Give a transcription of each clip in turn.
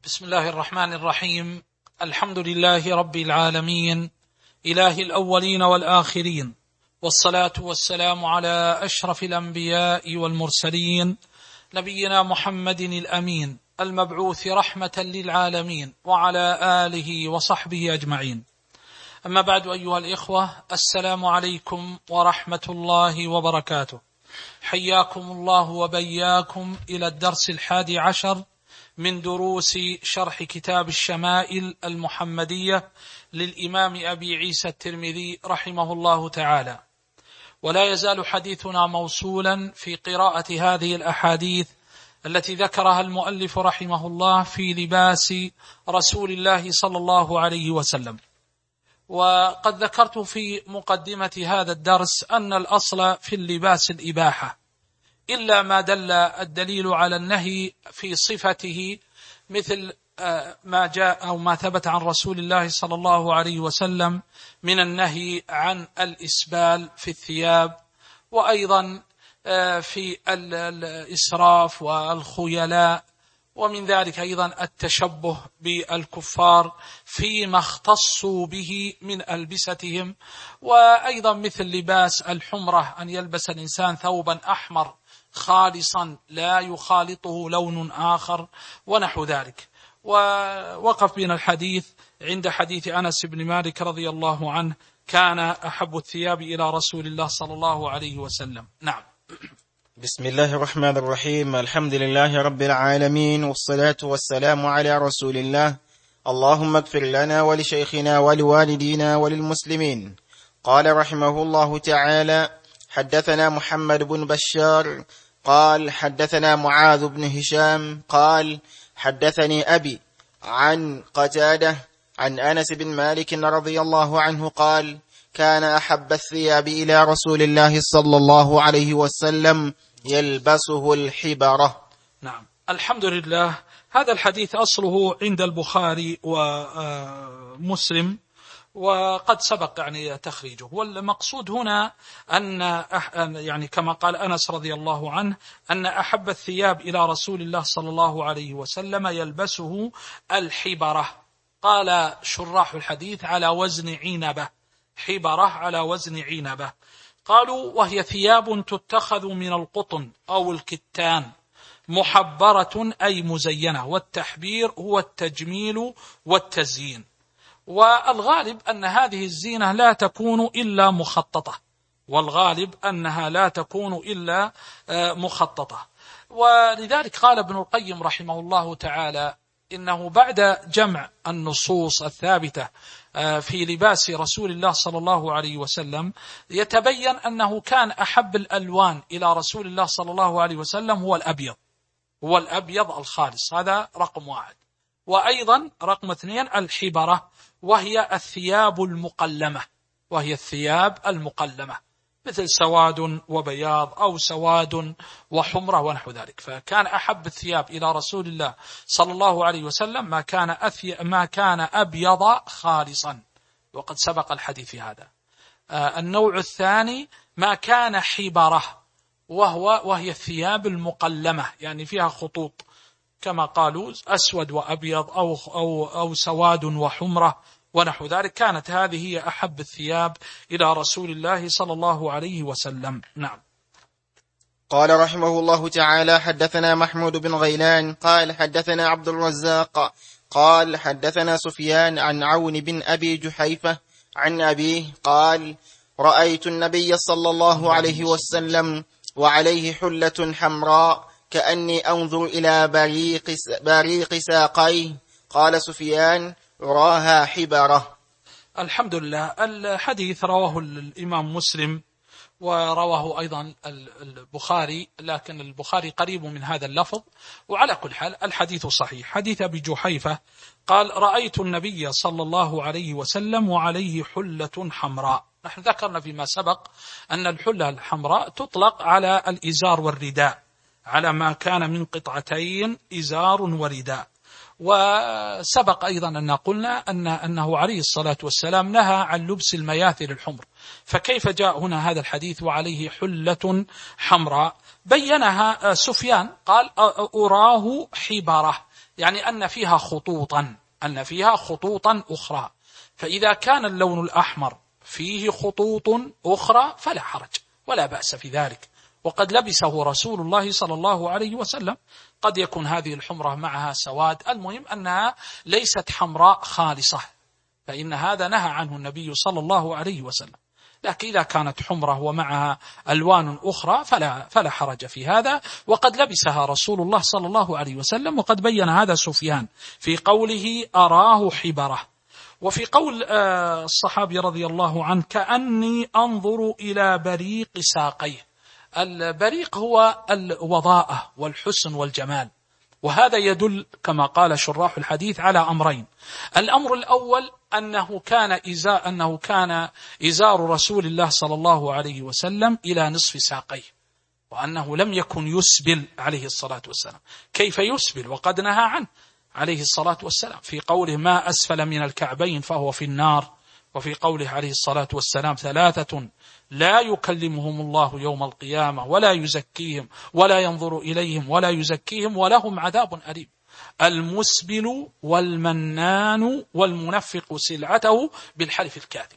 بسم الله الرحمن الرحيم. الحمد لله رب العالمين، إله الأولين والآخرين، والصلاة والسلام على أشرف الأنبياء والمرسلين، نبينا محمد الأمين المبعوث رحمة للعالمين، وعلى آله وصحبه أجمعين. أما بعد، أيها الإخوة، السلام عليكم ورحمة الله وبركاته. حياكم الله وبياكم إلى الدرس 11 من دروس شرح كتاب الشمائل المحمدية للإمام أبي عيسى الترمذي رحمه الله تعالى. ولا يزال حديثنا موصولا في قراءة هذه الأحاديث التي ذكرها المؤلف رحمه الله في لباس رسول الله صلى الله عليه وسلم. وقد ذكرت في مقدمة هذا الدرس أن الأصل في اللباس الإباحة، إلا ما دل الدليل على النهي في صفته، مثل ما جاء أو ما ثبت عن رسول الله صلى الله عليه وسلم من النهي عن الإسبال في الثياب، وأيضا في الإسراف والخيلاء، ومن ذلك أيضا التشبه بالكفار فيما اختصوا به من ألبستهم، وأيضا مثل لباس الحمرة، أن يلبس الإنسان ثوبا أحمر خالصا لا يخالطه لون آخر ونحو ذلك. ووقف بنا الحديث عند حديث أنس بن مالك رضي الله عنه: كان أحب الثياب إلى رسول الله صلى الله عليه وسلم. نعم. بسم الله الرحمن الرحيم. الحمد لله رب العالمين، والصلاة والسلام على رسول الله. اللهم اغفر لنا ولشيخنا ولوالدينا وللمسلمين. قال رحمه الله تعالى: حدثنا محمد بن بشار قال حدثنا معاذ بن هشام قال حدثني أبي عن قتادة عن أنس بن مالك رضي الله عنه قال: كان أحب الثياب إلى رسول الله صلى الله عليه وسلم يلبسه الحبرة. نعم، الحمد لله. هذا الحديث أصله عند البخاري ومسلم، وقد سبق تخريجه. والمقصود هنا أن كما قال أنس رضي الله عنه أن أحب الثياب إلى رسول الله صلى الله عليه وسلم يلبسه الحبرة. قال شراح الحديث على وزن عنبة، حبرة على وزن عنبة. قالوا: وهي ثياب تتخذ من القطن أو الكتان، محبرة أي مزينة، والتحبير هو التجميل والتزيين. والغالب أن هذه الزينة لا تكون إلا مخططة، والغالب أنها لا تكون إلا مخططة. ولذلك قال ابن القيم رحمه الله تعالى إنه بعد جمع النصوص الثابتة في لباس رسول الله صلى الله عليه وسلم يتبين أنه كان أحب الألوان إلى رسول الله صلى الله عليه وسلم هو الأبيض الخالص. هذا رقم 1. وأيضا رقم 2 الحبرة، وهي الثياب المقلمة، مثل سواد وبياض أو سواد وحمرة ونحو ذلك. فكان أحب الثياب إلى رسول الله صلى الله عليه وسلم ما كان أبيض خالصا، وقد سبق الحديث في هذا. النوع الثاني ما كان حبرة، وهي الثياب المقلمة، يعني فيها خطوط، كما قالوا أسود وأبيض أو سواد وحمرة ونحو ذلك. كانت هذه هي أحب الثياب إلى رسول الله صلى الله عليه وسلم. نعم. قال رحمه الله تعالى: حدثنا محمود بن غيلان قال حدثنا عبد الرزاق قال حدثنا سفيان عن عون بن أبي جحيفة عن أبيه قال: رأيت النبي صلى الله عليه وسلم وعليه حلة حمراء كأني أنظر إلى بريق ساقيه. قال سفيان: راها حبرة. الحمد لله. الحديث رواه الإمام مسلم، ورواه أيضا البخاري، لكن البخاري قريب من هذا اللفظ. وعلى كل حال الحديث صحيح. حديث أبي جحيفة قال: رأيت النبي صلى الله عليه وسلم وعليه حلة حمراء. نحن ذكرنا فيما سبق أن الحلة الحمراء تطلق على الإزار والرداء، على ما كان من قطعتين إزار ورداء. وسبق أيضا أن قلنا أنه عليه الصلاة والسلام نهى عن لبس المياثل الحمر، فكيف جاء هنا هذا الحديث وعليه حلة حمراء؟ بينها سفيان قال: أراه حبرة، يعني أن فيها خطوطا أخرى. فإذا كان اللون الأحمر فيه خطوط أخرى فلا حرج ولا بأس في ذلك، وقد لبسه رسول الله صلى الله عليه وسلم. قد يكون هذه الحمرة معها سواد، المهم أنها ليست حمراء خالصة، فإن هذا نهى عنه النبي صلى الله عليه وسلم. لكن إذا كانت حمرة ومعها ألوان أخرى فلا حرج في هذا، وقد لبسها رسول الله صلى الله عليه وسلم، وقد بين هذا سفيان في قوله أراه حبرة. وفي قول الصحابي رضي الله عنه كأني أنظر إلى بريق ساقيه. البريق هو الوضاءة والحسن والجمال، وهذا يدل كما قال شراح الحديث على أمرين. الأمر الأول أنه كان إزار رسول الله صلى الله عليه وسلم إلى نصف ساقيه، وأنه لم يكن يسبل عليه الصلاة والسلام. كيف يسبل وقد نهى عنه عليه الصلاة والسلام في قوله ما أسفل من الكعبين فهو في النار، وفي قوله عليه الصلاة والسلام 3 لا يكلمهم الله يوم القيامة ولا يزكيهم ولا ينظر إليهم ولا يزكيهم ولهم عذاب أليم: المسبل والمنان والمنفق سلعته بالحلف الكاذب.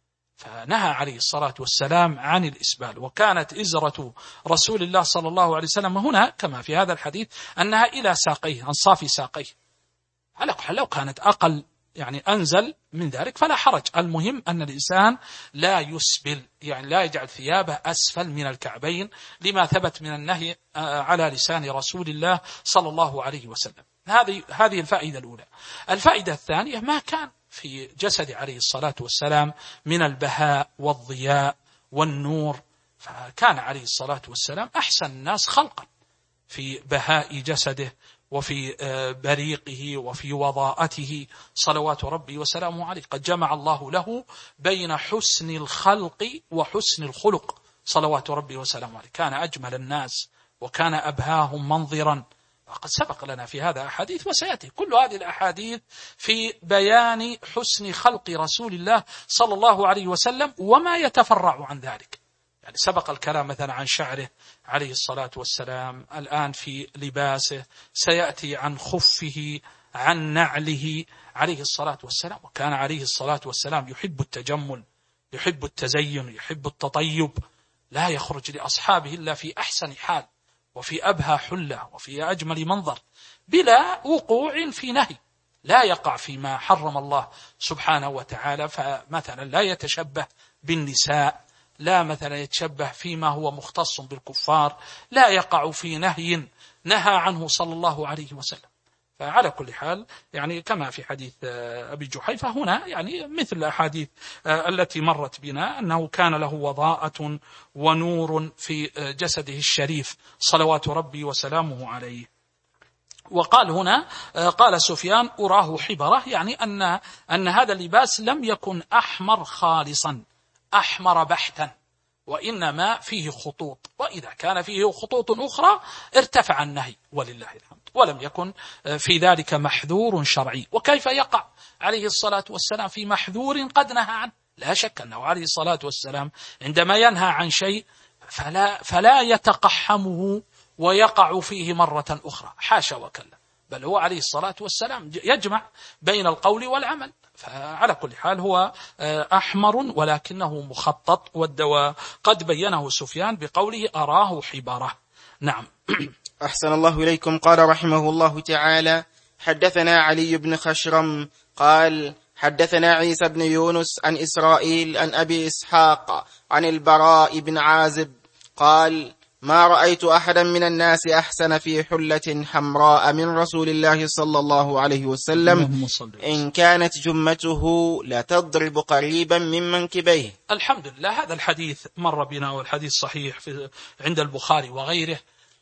فنهى عليه الصلاة والسلام عن الإسبال. وكانت إزرة رسول الله صلى الله عليه وسلم هنا كما في هذا الحديث أنها إلى ساقيه، أنصاف ساقيه. على كل حال لو كانت أقل يعني أنزل من ذلك فلا حرج. المهم أن الإنسان لا يسبل، يعني لا يجعل ثيابه أسفل من الكعبين، لما ثبت من النهي على لسان رسول الله صلى الله عليه وسلم. هذه الفائدة الأولى. الفائدة الثانية ما كان في جسد عليه الصلاة والسلام من البهاء والضياء والنور، فكان عليه الصلاة والسلام أحسن الناس خلقا في بهاء جسده وفي بريقه وفي وضاءته صلوات ربي وسلامه عليه. قد جمع الله له بين حسن الخلق وحسن الخلق صلوات ربي وسلامه عليه. كان أجمل الناس وكان أبهاهم منظرا، وقد سبق لنا في هذا أحاديث وسيأتي كل هذه الأحاديث في بيان حسن خلق رسول الله صلى الله عليه وسلم وما يتفرع عن ذلك. يعني سبق الكلام مثلا عن شعره عليه الصلاة والسلام، الآن في لباسه، سيأتي عن خفه، عن نعله عليه الصلاة والسلام. وكان عليه الصلاة والسلام يحب التجمل، يحب التزين، يحب التطيب، لا يخرج لأصحابه إلا في أحسن حال وفي أبهى حلة وفي أجمل منظر، بلا وقوع في نهي، لا يقع فيما حرم الله سبحانه وتعالى. فمثلا لا يتشبه بالنساء، لا مثلا يتشبه فيما هو مختص بالكفار، لا يقع في نهي نهى عنه صلى الله عليه وسلم. فعلى كل حال يعني كما في حديث أبي جحيفة هنا، يعني مثل الأحاديث التي مرت بنا، أنه كان له وضاءة ونور في جسده الشريف صلوات ربي وسلامه عليه. وقال هنا قال سفيان أراه حبرة، يعني أن هذا اللباس لم يكن أحمر خالصا، أحمر بحتا، وإنما فيه خطوط، وإذا كان فيه خطوط أخرى ارتفع النهي ولله الحمد، ولم يكن في ذلك محذور شرعي. وكيف يقع عليه الصلاة والسلام في محذور قد نهى عنه؟ لا شك أنه عليه الصلاة والسلام عندما ينهى عن شيء فلا يتقحمه ويقع فيه مرة أخرى، حاشا وكلا، بل هو عليه الصلاة والسلام يجمع بين القول والعمل. فعلى كل حال هو أحمر ولكنه مخطط، والدواء قد بينه سفيان بقوله أراه حبارة. نعم. أحسن الله إليكم. قال رحمه الله تعالى: حدثنا علي بن خشرم قال حدثنا عيسى بن يونس عن إسرائيل عن أبي إسحاق عن البراء بن عازب قال: ما رأيت أحدا من الناس أحسن في حلة حمراء من رسول الله صلى الله عليه وسلم، إن كانت جمته لا تضرب قريبا من منكبيه. الحمد لله. هذا الحديث مر بنا، والحديث صحيح عند البخاري وغيره،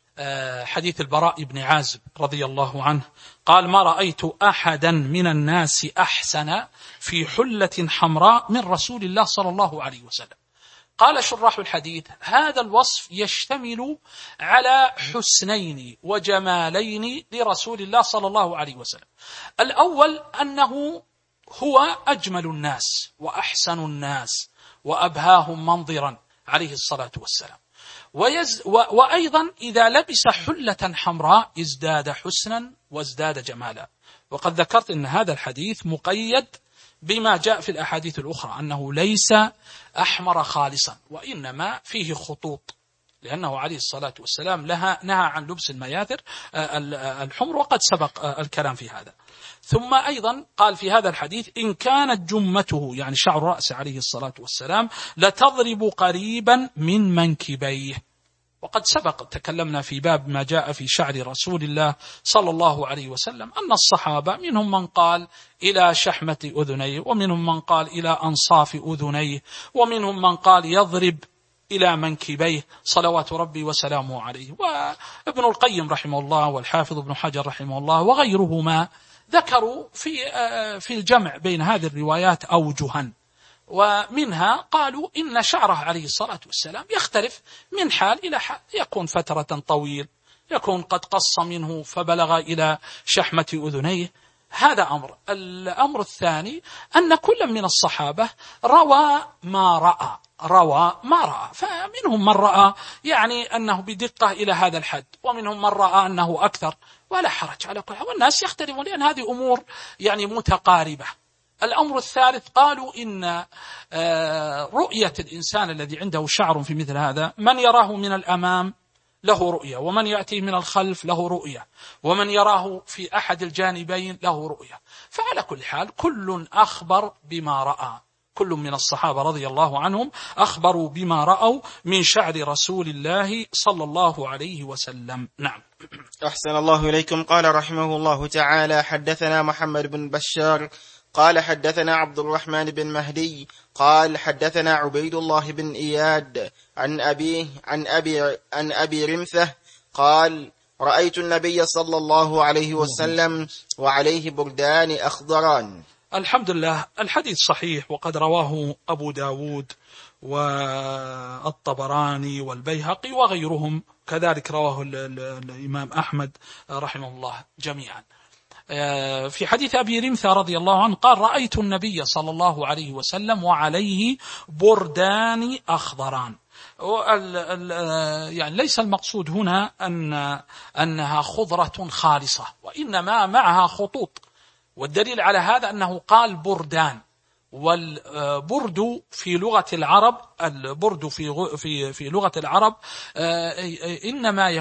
حديث البراء بن عازب رضي الله عنه قال: ما رأيت أحدا من الناس أحسن في حلة حمراء من رسول الله صلى الله عليه وسلم. قال شراح الحديث: هذا الوصف يشتمل على حسنين وجمالين لرسول الله صلى الله عليه وسلم. الأول أنه هو أجمل الناس وأحسن الناس وأبهاهم منظرا عليه الصلاة والسلام، وأيضا إذا لبس حلة حمراء ازداد حسنا وازداد جمالا. وقد ذكرت أن هذا الحديث مقيد بما جاء في الأحاديث الأخرى أنه ليس أحمر خالصا، وإنما فيه خطوط، لأنه عليه الصلاة والسلام نهى عن لبس المياثر الحمر، وقد سبق الكلام في هذا. ثم أيضا قال في هذا الحديث: إن كانت جمته، يعني شعر رأسه عليه الصلاة والسلام، لتضرب قريبا من منكبيه. وقد سبق تكلمنا في باب ما جاء في شعر رسول الله صلى الله عليه وسلم أن الصحابة منهم من قال إلى شحمة أذنيه، ومنهم من قال إلى أنصاف أذنيه، ومنهم من قال يضرب إلى منكبيه صلوات ربي وسلامه عليه. وابن القيم رحمه الله والحافظ ابن حجر رحمه الله وغيرهما ذكروا في الجمع بين هذه الروايات أوجها، ومنها قالوا إن شعره عليه الصلاة والسلام يختلف من حال إلى حال، يكون فترة طويل، يكون قد قص منه فبلغ إلى شحمة أذنيه. هذا أمر. الأمر الثاني أن كل من الصحابة روى ما رأى، فمنهم من رأى يعني أنه بدقة إلى هذا الحد، ومنهم من رأى أنه أكثر، ولا حرج على كل حال، والناس يختلفون لأن هذه أمور يعني متقاربة. الأمر الثالث قالوا إن رؤية الإنسان الذي عنده شعر في مثل هذا، من يراه من الأمام له رؤية، ومن يأتي من الخلف له رؤية، ومن يراه في أحد الجانبين له رؤية. فعلى كل حال كل أخبر بما رأى، كل من الصحابة رضي الله عنهم أخبروا بما رأوا من شعر رسول الله صلى الله عليه وسلم. نعم. أحسن الله إليكم. قال رحمه الله تعالى: حدثنا محمد بن بشار قال حدثنا عبد الرحمن بن مهدي قال حدثنا عبيد الله بن إياد عن أبي رمثة قال: رأيت النبي صلى الله عليه وسلم وعليه بردان أخضران. الحمد لله. الحديث صحيح، وقد رواه أبو داود والطبراني والبيهقي وغيرهم، كذلك رواه الإمام أحمد رحمه الله جميعا. في حديث أبي رمثة رضي الله عنه قال: رأيت النبي صلى الله عليه وسلم وعليه بردان أخضران. يعني ليس المقصود هنا أنها خضرة خالصة، وإنما معها خطوط، والدليل على هذا أنه قال بردان. والبرد في لغة العرب، البرد في لغة العرب إنما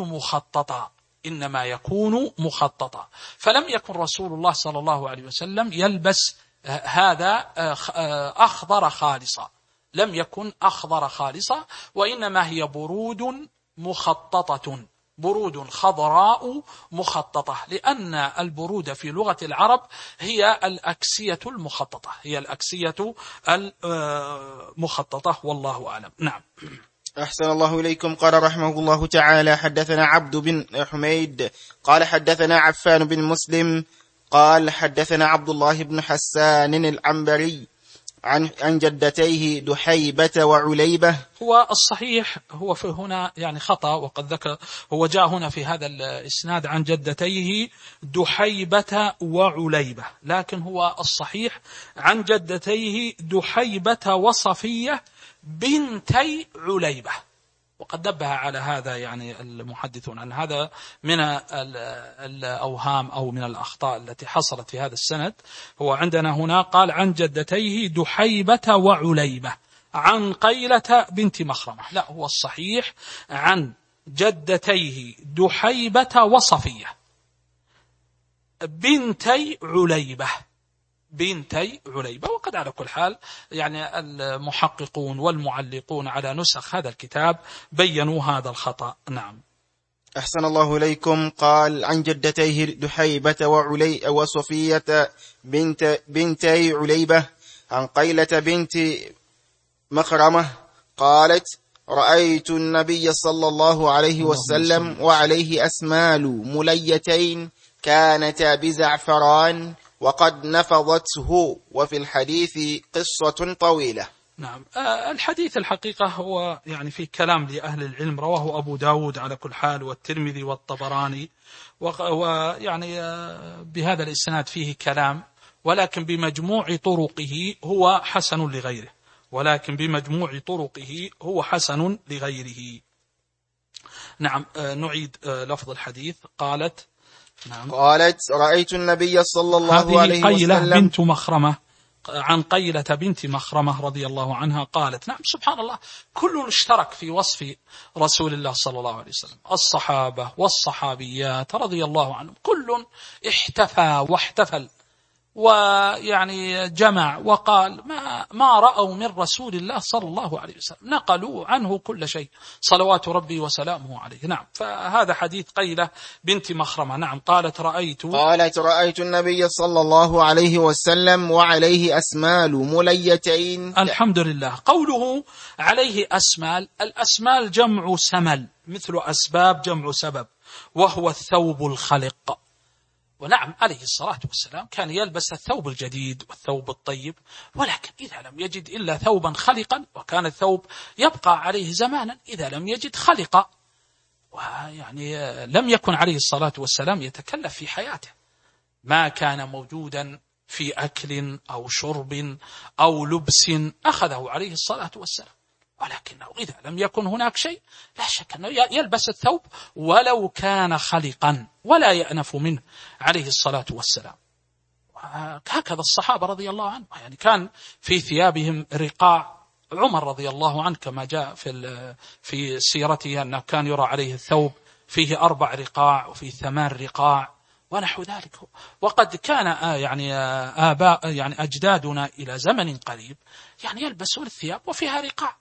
يكون مخططا، فلم يكن رسول الله صلى الله عليه وسلم يلبس هذا أخضر خالصا، لم يكن أخضر خالصا، وإنما هي برود مخططة، برود خضراء مخططة، لأن البرود في لغة العرب هي الأكسية المخططة، والله أعلم. نعم. أحسن الله إليكم. قال رحمه الله تعالى: حدثنا عبد بن حميد قال حدثنا عفان بن مسلم قال حدثنا عبد الله بن حسان العنبري عن جدتيه دحيبة وعليبة. هو الصحيح هو في هنا يعني خطأ، وقد ذكر هو جاء هنا في هذا الإسناد عن جدتيه دحيبة وعليبة، لكن هو الصحيح عن جدتيه دحيبة وصفية بنتي عليبة. وقد نبه على هذا يعني المحدثون أن هذا من الأوهام أو من الأخطاء التي حصلت في هذا السند. هو عندنا هنا قال عن جدتيه دحيبة وعليبة عن قيلة بنت مخرمة، لا، هو الصحيح عن جدتيه دحيبة وصفية بنتي عليبة. وقد على كل حال يعني المحققون والمعلقون على نسخ هذا الكتاب بيّنوا هذا الخطأ. نعم. أحسن الله إليكم. قال عن جدتيه دحيبة وصفية بنتي عليبة عن قيلة بنت مخرمة قالت: رأيت النبي صلى الله عليه وسلم وعليه أسمال مليتين كانتا بزعفران وقد نفضته، وفي الحديث قصة طويلة. نعم. الحديث الحقيقة هو يعني في كلام لأهل العلم، رواه أبو داود على كل حال والترمذي والطبراني، ويعني بهذا الإسناد فيه كلام، ولكن بمجموع طرقه هو حسن لغيره. نعم. نعيد لفظ الحديث. قالت نعم. قالت رأيت النبي صلى الله عليه هذه قيلة وسلم. بنت مخرمة، عن قيلة بنت مخرمة رضي الله عنها قالت. نعم سبحان الله، كل اشترك في وصف رسول الله صلى الله عليه وسلم، الصحابة والصحابيات رضي الله عنهم، كل احتفى واحتفل ويعني جمع وقال ما رأوا من رسول الله صلى الله عليه وسلم، نقلوا عنه كل شيء صلوات ربي وسلامه عليه. نعم. فهذا حديث قيلة بنت مخرمة. نعم. قالت رأيت النبي صلى الله عليه وسلم وعليه أسمال مليتين. الحمد لله. قوله عليه أسمال، الأسمال جمع سمل، مثل أسباب جمع سبب، وهو الثوب الخلق. ونعم عليه الصلاة والسلام كان يلبس الثوب الجديد والثوب الطيب، ولكن إذا لم يجد إلا ثوبا خلقا، وكان الثوب يبقى عليه زمانا، إذا لم يجد خلق. ويعني لم يكن عليه الصلاة والسلام يتكلف في حياته، ما كان موجودا في أكل أو شرب أو لبس أخذه عليه الصلاة والسلام، ولكنه إذا لم يكن هناك شيء لا شك أنه يلبس الثوب ولو كان خلقا ولا يأنف منه عليه الصلاة والسلام. هكذا الصحابة رضي الله عنهم، يعني كان في ثيابهم رقاع. عمر رضي الله عنه كما جاء في سيرته أنه كان يرى عليه الثوب فيه 4 رقاع وفيه 8 رقاع ونحو ذلك. وقد كان يعني آباء يعني أجدادنا إلى زمن قريب يعني يلبسون الثياب وفيها رقاع،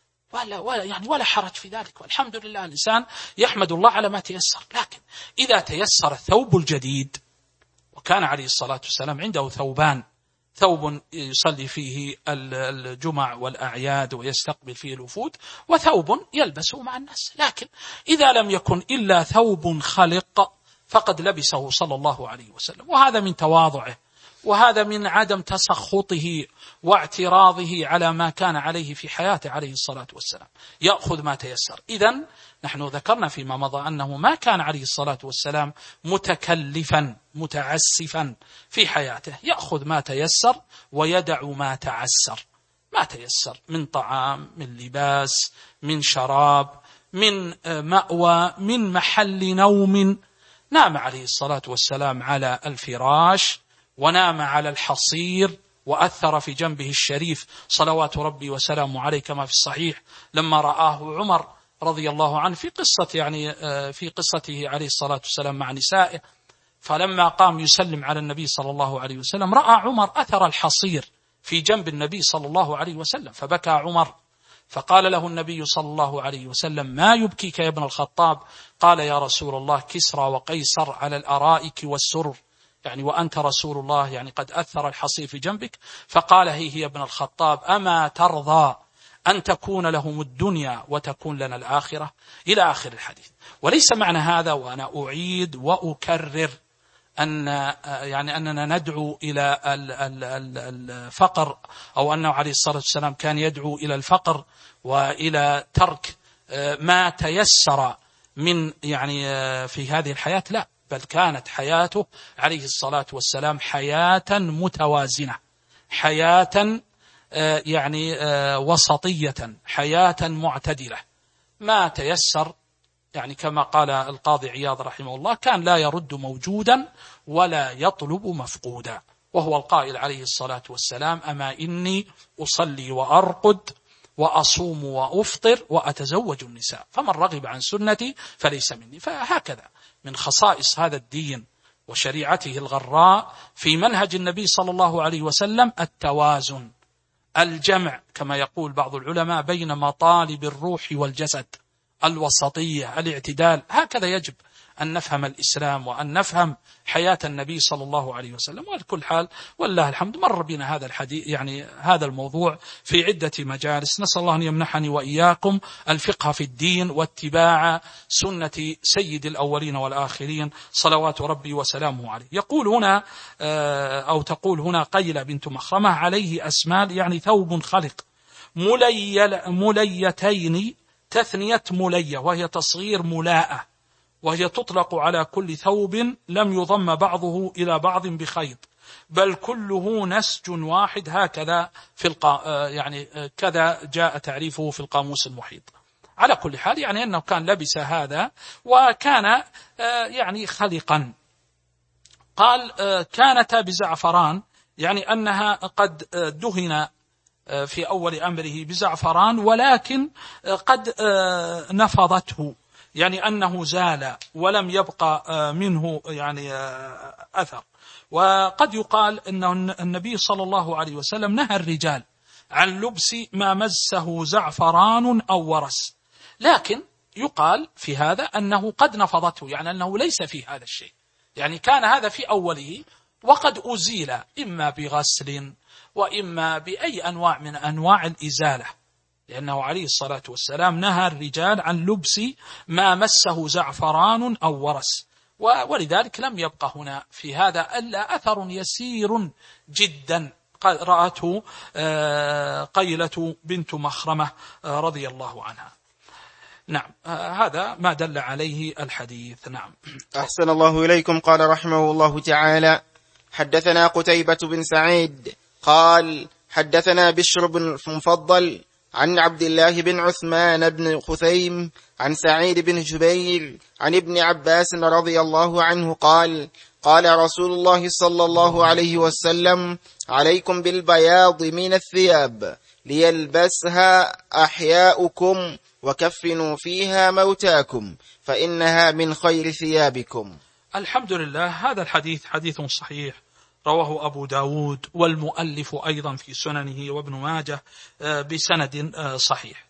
ولا حرج في ذلك، والحمد لله الإنسان يحمد الله على ما تيسر. لكن إذا تيسر الثوب الجديد، وكان عليه الصلاة والسلام عنده ثوبان، ثوب يصلي فيه الجمع والأعياد ويستقبل فيه الوفود، وثوب يلبسه مع الناس. لكن إذا لم يكن إلا ثوب خلق فقد لبسه صلى الله عليه وسلم، وهذا من تواضعه، وهذا من عدم تسخطه واعتراضه على ما كان عليه في حياته عليه الصلاة والسلام، يأخذ ما تيسر. إذن نحن ذكرنا فيما مضى أنه ما كان عليه الصلاة والسلام متكلفا متعسفا في حياته، يأخذ ما تيسر ويدع ما تعسر. ما تيسر من طعام، من لباس، من شراب، من مأوى، من محل نوم. نام عليه الصلاة والسلام على الفراش، ونام على الحصير، وأثر في جنبه الشريف صلوات ربي وسلامه عليه كما في الصحيح لما رآه عمر رضي الله عنه في قصته عليه الصلاة والسلام مع نسائه، فلما قام يسلم على النبي صلى الله عليه وسلم رأى عمر أثر الحصير في جنب النبي صلى الله عليه وسلم، فبكى عمر، فقال له النبي صلى الله عليه وسلم: ما يبكيك يا ابن الخطاب؟ قال: يا رسول الله، كسرى وقيصر على الأرائك والسرر، يعني وأنت رسول الله، يعني قد أثر الحصير في جنبك. فقال: هي ابن الخطاب، أما ترضى أن تكون لهم الدنيا وتكون لنا الآخرة؟ إلى آخر الحديث. وليس معنى هذا، وأنا أعيد وأكرر، أننا ندعو إلى الفقر، أو أنه عليه الصلاة والسلام كان يدعو إلى الفقر وإلى ترك ما تيسر من في هذه الحياة. لا، بل كانت حياته عليه الصلاة والسلام حياة متوازنة، حياة وسطية، حياة معتدلة. ما تيسر، كما قال القاضي عياض رحمه الله: كان لا يرد موجودا ولا يطلب مفقودا. وهو القائل عليه الصلاة والسلام: أما إني أصلي وأرقد وأصوم وأفطر وأتزوج النساء، فمن رغب عن سنتي فليس مني. فهكذا من خصائص هذا الدين وشريعته الغراء في منهج النبي صلى الله عليه وسلم التوازن، الجمع، كما يقول بعض العلماء، بين مطالب الروح والجسد، الوسطية، الاعتدال. هكذا يجب أن نفهم الإسلام وأن نفهم حياة النبي صلى الله عليه وسلم. وعلى حال والله الحمد مر بنا هذا الحديث، هذا الموضوع في عدة مجالس. نسأل الله أن يمنحني وإياكم الفقه في الدين واتباع سنة سيد الأولين والآخرين صلوات ربي وسلامه عليه. يقول هنا أو تقول هنا قيلة بنت مخرمة: عليه أسمال، ثوب خلق، مليتين، تثنية ملية، وهي تصغير ملاءة، وهي تطلق على كل ثوب لم يضم بعضه إلى بعض بخيط، بل كله نسج واحد. هكذا كذا جاء تعريفه في القاموس المحيط. على كل حال يعني أنه كان لبس هذا وكان يعني خلقا. قال كانتا بزعفران، يعني أنها قد دهن في أول أمره بزعفران ولكن قد نفضته، يعني أنه زال ولم يبقى منه يعني أثر. وقد يقال أن النبي صلى الله عليه وسلم نهى الرجال عن لبس ما مسه زعفران أو ورس، لكن يقال في هذا أنه قد نفضته، يعني أنه ليس في هذا الشيء، يعني كان هذا في أوله وقد أزيل إما بغسل وإما بأي أنواع من أنواع الإزالة، لأنه عليه الصلاة والسلام نهى الرجال عن لبس ما مسه زعفران أو ورس، ولذلك لم يبقى هنا في هذا إلا أثر يسير جدا رأته قيلة بنت مخرمة رضي الله عنها. نعم، هذا ما دل عليه الحديث. نعم. أحسن الله إليكم. قال رحمه الله تعالى: حدثنا قتيبة بن سعيد قال حدثنا بشر بن مفضل عن عبد الله بن عثمان بن خثيم عن سعيد بن جبير عن ابن عباس رضي الله عنه قال: قال رسول الله صلى الله عليه وسلم: عليكم بالبياض من الثياب ليلبسها أحياؤكم وكفنوا فيها موتاكم فإنها من خير ثيابكم. الحمد لله. هذا الحديث حديث صحيح رواه أبو داود والمؤلف أيضا في سننه وابن ماجه بسند صحيح.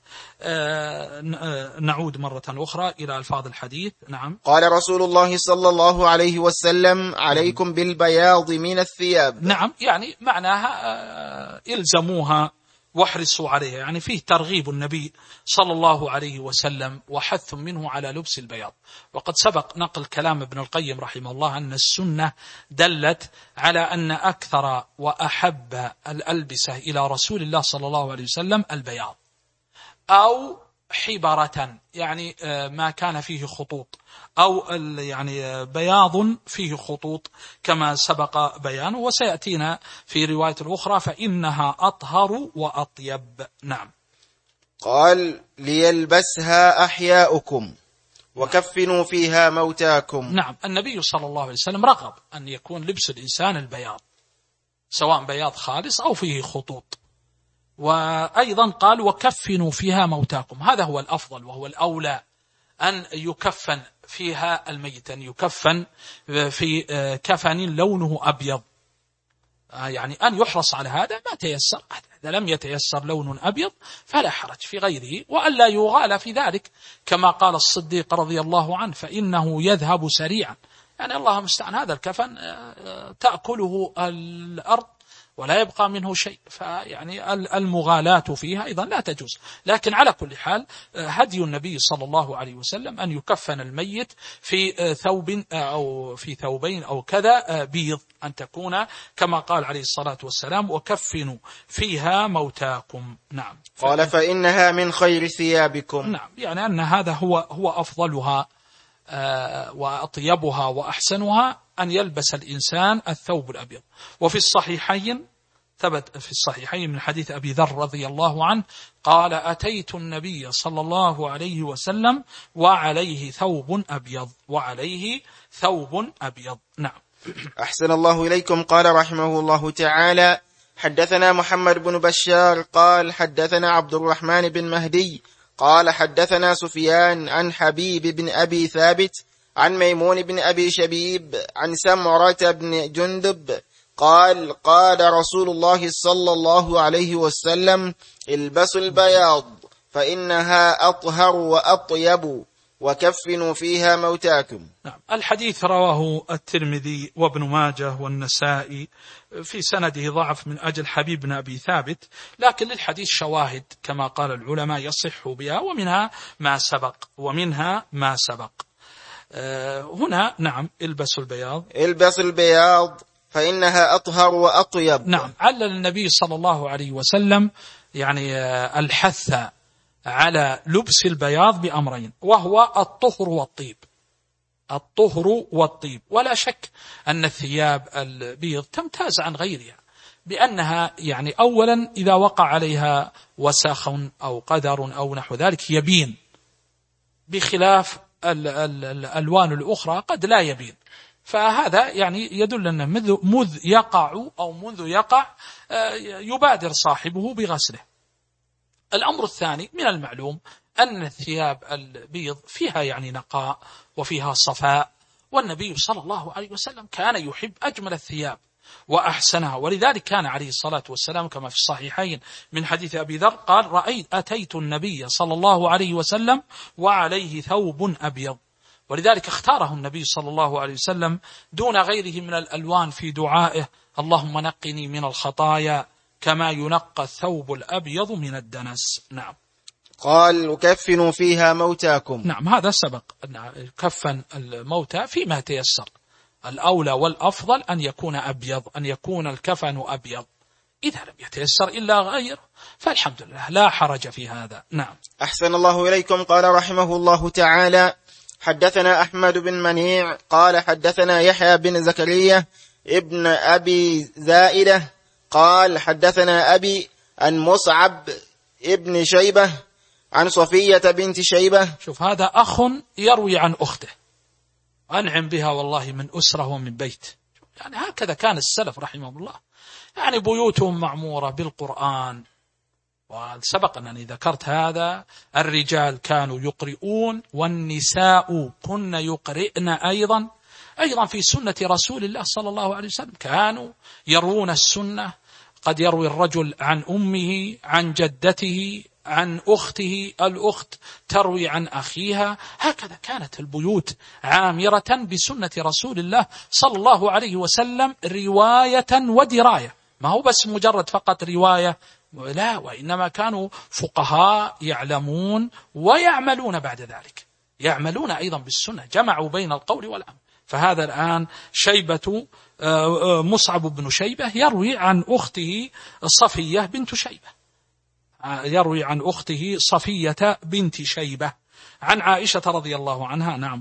نعود مرة أخرى إلى ألفاظ الحديث. نعم. قال رسول الله صلى الله عليه وسلم: عليكم بالبياض من الثياب. نعم، يعني معناها إلزموها واحرصوا عليها، يعني فيه ترغيب النبي صلى الله عليه وسلم وحث منه على لبس البياض. وقد سبق نقل كلام ابن القيم رحمه الله أن السنة دلت على أن أكثر وأحب الألبسة إلى رسول الله صلى الله عليه وسلم البياض أو حبرة، يعني ما كان فيه خطوط، أو يعني بياض فيه خطوط كما سبق بيانه، وسيأتينا في رواية أخرى فإنها أطهر وأطيب. نعم. قال: ليلبسها أحياؤكم وكفنوا فيها موتاكم. نعم، النبي صلى الله عليه وسلم رغب أن يكون لبس الإنسان البياض، سواء بياض خالص أو فيه خطوط. وأيضا قال: وكفنوا فيها موتاكم. هذا هو الأفضل وهو الأولى، أن يكفن فيها الميت، أن يكفن في كفن لونه أبيض، يعني أن يحرص على هذا ما تيسر. إذا لم يتيسر لون أبيض فلا حرج في غيره، وألا يغال في ذلك كما قال الصديق رضي الله عنه: فإنه يذهب سريعا. يعني الله المستعان، هذا الكفن تأكله الأرض ولا يبقى منه شيء، فيعني المغالاة فيها أيضا لا تجوز. لكن على كل حال هدي النبي صلى الله عليه وسلم أن يكفن الميت في ثوب أو في ثوبين أو كذا بيض، أن تكون كما قال عليه الصلاة والسلام: وكفنوا فيها موتاكم. نعم. قال: فإنها من خير ثيابكم. نعم، يعني أن هذا هو أفضلها وأطيبها وأحسنها، أن يلبس الإنسان الثوب الأبيض. وفي الصحيحين ثبت في الصحيحين من حديث أبي ذر رضي الله عنه قال: أتيت النبي صلى الله عليه وسلم وعليه ثوب أبيض، وعليه ثوب أبيض. نعم. أحسن الله إليكم. قال رحمه الله تعالى: حدثنا محمد بن بشار قال حدثنا عبد الرحمن بن مهدي قال حدثنا سفيان عن حبيب بن أبي ثابت عن ميمون بن أبي شبيب عن سمرة بن جندب قال: قال رسول الله صلى الله عليه وسلم: البسوا البياض فإنها أطهر وأطيب وكفنوا فيها موتاكم. نعم. الحديث رواه الترمذي وابن ماجه والنسائي، في سنده ضعف من أجل حبيب بن أبي ثابت، لكن للحديث شواهد كما قال العلماء يصح بها، ومنها ما سبق. هنا نعم: البسوا البياض، البسوا البياض فإنها أطهر وأطيب. نعم. علل النبي صلى الله عليه وسلم يعني الحث على لبس البياض بأمرين، وهو الطهر والطيب. الطهر والطيب، ولا شك أن الثياب البيض تمتاز عن غيرها بأنها يعني أولا إذا وقع عليها وسخ أو قدر أو نحو ذلك يبين بخلاف الألوان الأخرى قد لا يبين. فهذا يعني يدل أن منذ يقع يبادر صاحبه بغسله. الأمر الثاني من المعلوم أن الثياب البيض فيها يعني نقاء وفيها صفاء، والنبي صلى الله عليه وسلم كان يحب أجمل الثياب وأحسنها، ولذلك كان عليه الصلاة والسلام كما في الصحيحين من حديث أبي ذر قال أتيت النبي صلى الله عليه وسلم وعليه ثوب أبيض، ولذلك اختاره النبي صلى الله عليه وسلم دون غيره من الألوان في دعائه: اللهم نقني من الخطايا كما ينقى الثوب الأبيض من الدنس. نعم. قال: وكفنوا فيها موتاكم. نعم، هذا سبق أن كفن الموتى فيما تيسر. الأولى والأفضل أن يكون أبيض، أن يكون الكفن أبيض. إذا لم يتيسر إلا غير فالحمد لله لا حرج في هذا. نعم. أحسن الله إليكم. قال رحمه الله تعالى: حدثنا أحمد بن منيع قال حدثنا يحيى بن زكريا ابن أبي زائدة قال حدثنا أبي عن مصعب ابن شيبة عن صفية بنت شيبة. شوف، هذا أخ يروي عن أخته، أنعم بها والله من أسرة ومن بيت. يعني هكذا كان السلف رحمه الله، يعني بيوتهم معمورة بالقرآن. وسبق أنني ذكرت هذا، الرجال كانوا يقرؤون والنساء كن يقرئن أيضا في سنة رسول الله صلى الله عليه وسلم، كانوا يروون السنة. قد يروي الرجل عن أمه، عن جدته، عن أخته، الأخت تروي عن أخيها. هكذا كانت البيوت عامرة بسنة رسول الله صلى الله عليه وسلم رواية ودراية، ما هو بس مجرد فقط رواية، لا، وإنما كانوا فقهاء يعلمون ويعملون بعد ذلك، يعملون أيضا بالسنة، جمعوا بين القول والعمل. فهذا الآن شيبة مصعب بن شيبة يروي عن أخته صفية بنت شيبة، يروي عن أخته صفية بنت شيبة عن عائشة رضي الله عنها. نعم.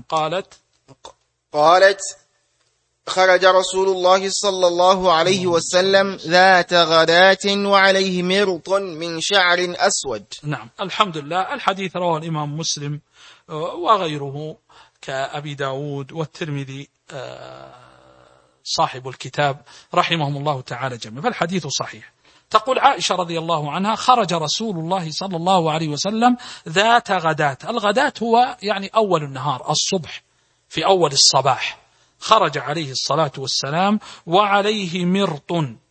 قالت: خرج رسول الله صلى الله عليه وسلم ذات غداة وعليه مرط من شعر أسود. نعم، الحمد لله. الحديث رواه الإمام مسلم وغيره كأبي داود والترمذي صاحب الكتاب رحمهم الله تعالى جميعا، فالحديث صحيح. تقول عائشة رضي الله عنها: خرج رسول الله صلى الله عليه وسلم ذات غداة. الغداة هو يعني أول النهار، الصبح، في أول الصباح. خرج عليه الصلاة والسلام وعليه مرط.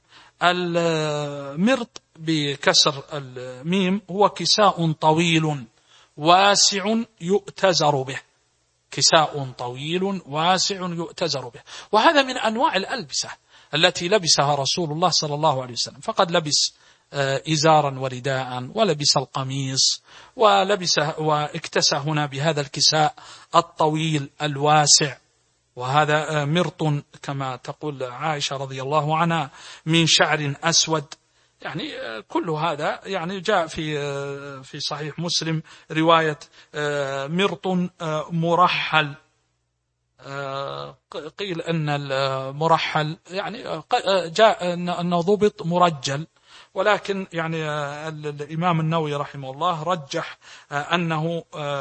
المرط بكسر الميم هو كساء طويل واسع يؤتزر به، كساء طويل واسع يؤتزر به. وهذا من أنواع الألبسة التي لبسها رسول الله صلى الله عليه وسلم، فقد لبس إزارا ورداء، ولبس القميص، واكتسى هنا بهذا الكساء الطويل الواسع. وهذا مرط كما تقول عائشة رضي الله عنها من شعر أسود. يعني كل هذا يعني جاء في صحيح مسلم رواية مرط مرحل. قيل أن المرحل يعني جاء أنه ضبط مرجل، ولكن يعني الإمام النووي رحمه الله رجح أنه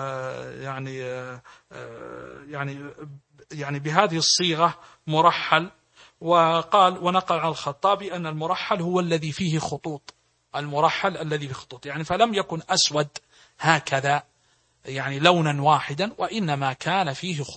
يعني بهذه الصيغة مرحل. وقال ونقل عن الخطابي أن المرحل هو الذي فيه خطوط، المرحل الذي فيه خطوط، يعني فلم يكن أسود هكذا يعني لونا واحدا، وإنما كان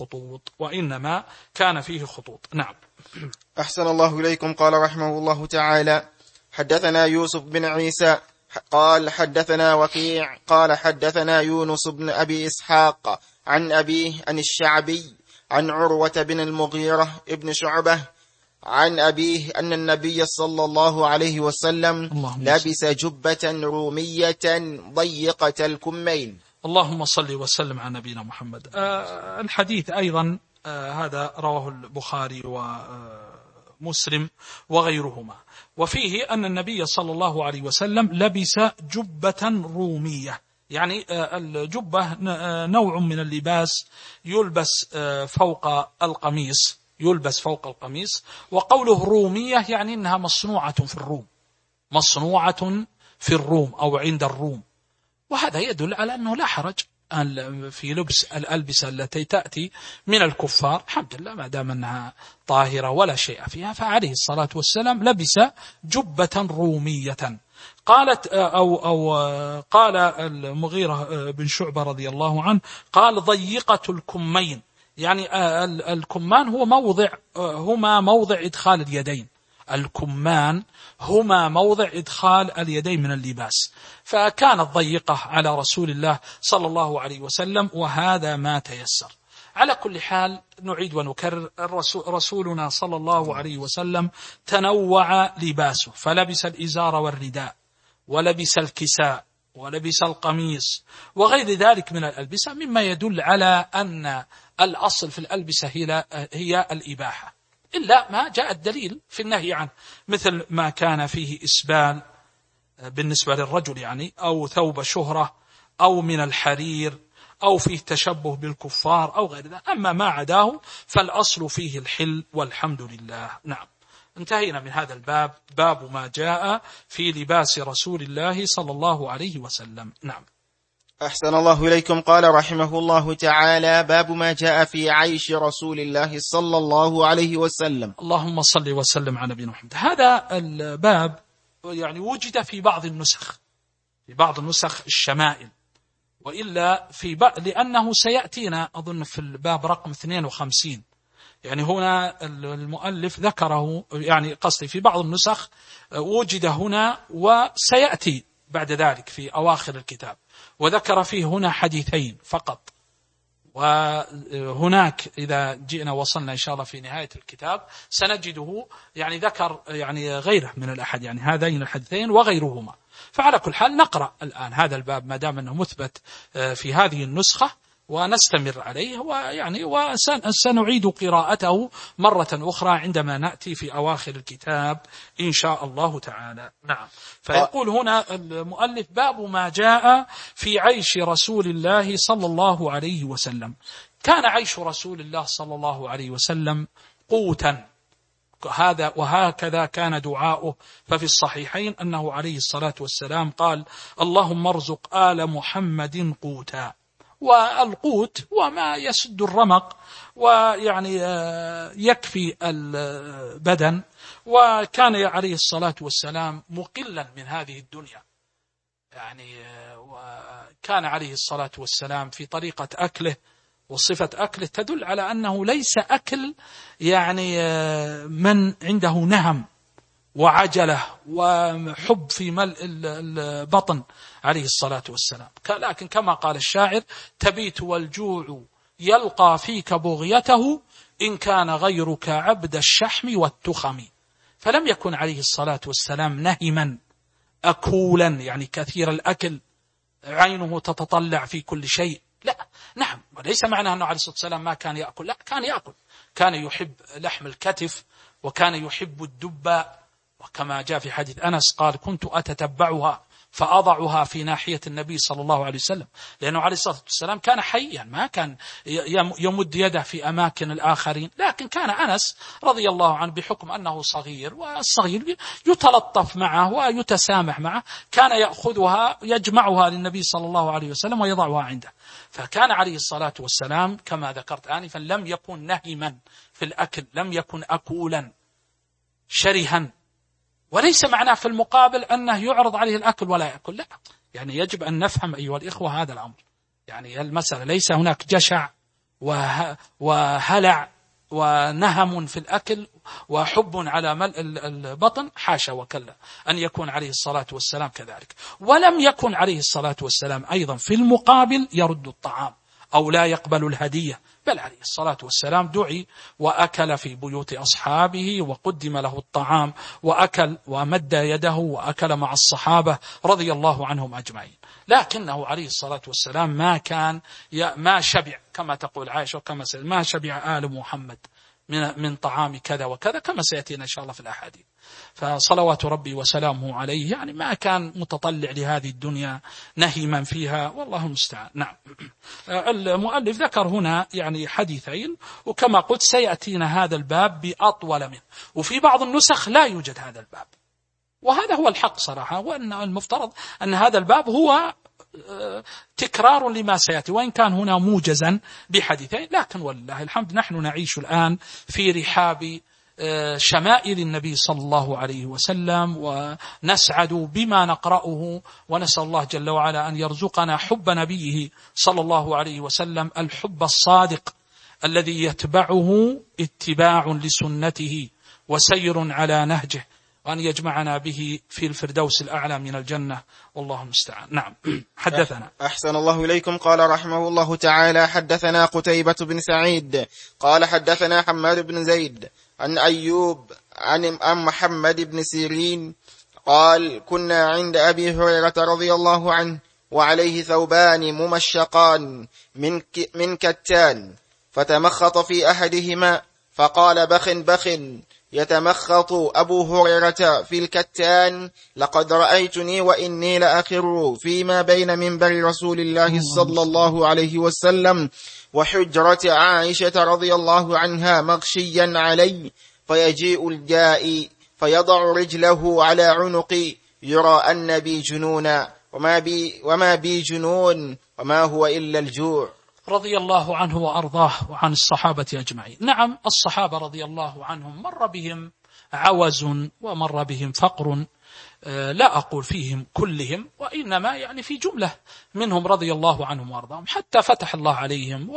فيه خطوط. نعم. أحسن الله إليكم. قال رحمه الله تعالى: حدثنا يوسف بن عيسى قال حدثنا وكيع قال حدثنا يونس بن أبي إسحاق عن أبيه عن الشعبي عن عروة بن المغيرة ابن شعبة عن أبيه أن النبي صلى الله عليه وسلم لبس جبة رومية ضيقة الكمين. اللهم صل وسلم على نبينا محمد. الحديث أيضا هذا رواه البخاري ومسلم وغيرهما، وفيه أن النبي صلى الله عليه وسلم لبس جبة رومية. يعني الجبة نوع من اللباس يلبس فوق القميص، وقوله رومية يعني أنها مصنوعة في الروم أو عند الروم، وهذا يدل على أنه لا حرج في لبس الألبسة التي تأتي من الكفار، الحمد لله ما دام أنها طاهرة ولا شيء فيها، فعليه الصلاة والسلام لبس جبة رومية. قال المغيرة بن شعبة رضي الله عنه قال ضيقة الكمين، يعني الكمان هما موضع إدخال اليدين، الكمان هما موضع إدخال اليدين من اللباس، فكانت ضيقة على رسول الله صلى الله عليه وسلم، وهذا ما تيسر. على كل حال نعيد ونكرر، رسولنا صلى الله عليه وسلم تنوع لباسه، فلبس الإزار والرداء، ولبس الكساء، ولبس القميص، وغير ذلك من الألبسة، مما يدل على أن الأصل في الألبسة هي الإباحة، إلا ما جاء الدليل في النهي عنه، مثل ما كان فيه إسبال بالنسبة للرجل يعني، أو ثوب شهرة، أو من الحرير، أو فيه تشبه بالكفار أو غير ذلك. أما ما عداه فالأصل فيه الحل والحمد لله. نعم، انتهينا من هذا الباب، باب ما جاء في لباس رسول الله صلى الله عليه وسلم. نعم. أحسن الله إليكم. قال رحمه الله تعالى: باب ما جاء في عيش رسول الله صلى الله عليه وسلم. اللهم صل وسلم على نبينا محمد. هذا الباب يعني وجد في بعض النسخ، في بعض النسخ الشمائل، وإلا لأنه سيأتينا أظن في الباب رقم 52، يعني هنا المؤلف ذكره، يعني قصدي في بعض النسخ وجد هنا، وسيأتي بعد ذلك في أواخر الكتاب، وذكر فيه هنا حديثين فقط، وهناك إذا جئنا وصلنا إن شاء الله في نهاية الكتاب سنجده يعني ذكر يعني غيره من الأحد، يعني هذين الحديثين وغيرهما. فعلى كل حال نقرأ الآن هذا الباب ما دام أنه مثبت في هذه النسخة، ونستمر عليه، ويعني وسنعيد قراءته مرة أخرى عندما نأتي في أواخر الكتاب إن شاء الله تعالى. نعم. فيقول هنا المؤلف: باب ما جاء في عيش رسول الله صلى الله عليه وسلم. كان عيش رسول الله صلى الله عليه وسلم قوتا، وهكذا كان دعاؤه. ففي الصحيحين أنه عليه الصلاة والسلام قال: اللهم ارزق آل محمد قوتا. والقوت وما يسد الرمق ويعني يكفي البدن، وكان عليه الصلاة والسلام مقلا من هذه الدنيا، يعني وكان عليه الصلاة والسلام في طريقة أكله وصفة أكله تدل على أنه ليس أكل يعني من عنده نهم وعجلة وحب في ملء البطن عليه الصلاة والسلام، لكن كما قال الشاعر: تبيت والجوع يلقى فيك بغيته إن كان غيرك عبد الشحم والتخم. فلم يكن عليه الصلاة والسلام نهما أكولا، يعني كثير الأكل عينه تتطلع في كل شيء، لا. نعم، وليس معنى أنه عليه الصلاة والسلام ما كان يأكل، لا، كان يأكل، كان يحب لحم الكتف، وكان يحب الدباء، وكما جاء في حديث أنس قال: كنت أتتبعها فأضعها في ناحية النبي صلى الله عليه وسلم، لأنه عليه الصلاة والسلام كان حيا، ما كان يمد يده في أماكن الآخرين، لكن كان أنس رضي الله عنه بحكم أنه صغير، والصغير يتلطف معه ويتسامح معه، كان يأخذها يجمعها للنبي صلى الله عليه وسلم ويضعها عنده. فكان عليه الصلاة والسلام كما ذكرت آنفا لم يكن نهما في الأكل، لم يكن أكولا شرها. وليس معناه في المقابل أنه يعرض عليه الأكل ولا يأكل، لا، يعني يجب أن نفهم أيها الإخوة هذا الأمر، يعني المسألة ليس هناك جشع وهلع ونهم في الأكل وحب على ملء البطن، حاشا وكلا أن يكون عليه الصلاة والسلام كذلك. ولم يكن عليه الصلاة والسلام أيضا في المقابل يرد الطعام أو لا يقبل الهدية، بل عليه الصلاة والسلام دعي وأكل في بيوت أصحابه، وقدم له الطعام وأكل ومد يده وأكل مع الصحابة رضي الله عنهم أجمعين. لكنه عليه الصلاة والسلام ما شبع، كما تقول عائشة وكما ما شبع آل محمد من طعام كذا وكذا، كما سيأتينا إن شاء الله في الأحاديث. فصلوات ربي وسلامه عليه يعني ما كان متطلع لهذه الدنيا نهما فيها، والله المستعان. نعم. المؤلف ذكر هنا يعني حديثين، وكما قلت سيأتينا هذا الباب بأطول منه، وفي بعض النسخ لا يوجد هذا الباب، وهذا هو الحق صراحة، وأن المفترض أن هذا الباب هو تكرار لما سيأتي، وإن كان هنا موجزا بحديثين، لكن والله الحمد نحن نعيش الآن في رحاب شمائل النبي صلى الله عليه وسلم، ونسعد بما نقرأه، ونسأل الله جل وعلا أن يرزقنا حب نبيه صلى الله عليه وسلم، الحب الصادق الذي يتبعه اتباع لسنته وسير على نهجه، وأن يجمعنا به في الفردوس الأعلى من الجنة، والله المستعان. نعم. حدثنا. أحسن الله إليكم. قال رحمه الله تعالى: حدثنا قتيبة بن سعيد قال حدثنا حماد بن زيد عن أيوب عن محمد بن سيرين قال: كنا عند أبي هريرة رضي الله عنه وعليه ثوبان ممشقان من كتان، فتمخط في أحدهما فقال: بخ بخ. يتمخط أبو هريرة في الكتان: لقد رأيتني وإني لأخر فيما بين منبر رسول الله صلى الله عليه وسلم وحجرة عائشة رضي الله عنها مغشيا علي، فيجيء الجائي فيضع رجله على عنقي يرى أن بي جنونا وما بي جنون وما هو إلا الجوع. رضي الله عنه وأرضاه وعن الصحابة أجمعين. نعم، الصحابة رضي الله عنهم مر بهم عوز ومر بهم فقر، لا أقول فيهم كلهم، وإنما يعني في جملة منهم رضي الله عنهم وأرضاهم، حتى فتح الله عليهم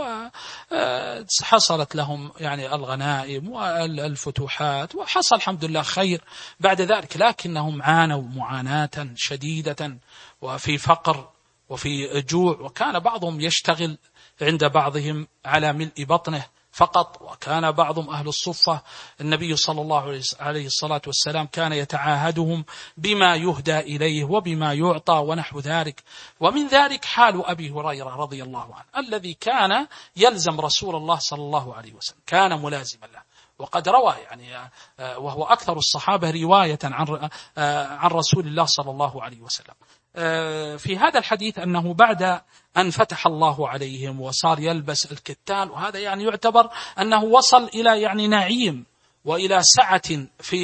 وحصلت لهم يعني الغنائم والفتوحات، وحصل الحمد لله خير بعد ذلك، لكنهم عانوا معاناة شديدة وفي فقر وفي جوع، وكان بعضهم يشتغل عند بعضهم على ملء بطنه فقط، وكان بعضهم أهل الصفة النبي صلى الله عليه الصلاة والسلام كان يتعاهدهم بما يهدى إليه وبما يعطى ونحو ذلك. ومن ذلك حال أبي هريرة رضي الله عنه الذي كان يلزم رسول الله صلى الله عليه وسلم، كان ملازما له، وقد روى يعني وهو أكثر الصحابة رواية عن رسول الله صلى الله عليه وسلم في هذا الحديث أنه بعد أن فتح الله عليهم وصار يلبس الكتان، وهذا يعني يعتبر أنه وصل إلى يعني نعيم وإلى سعة في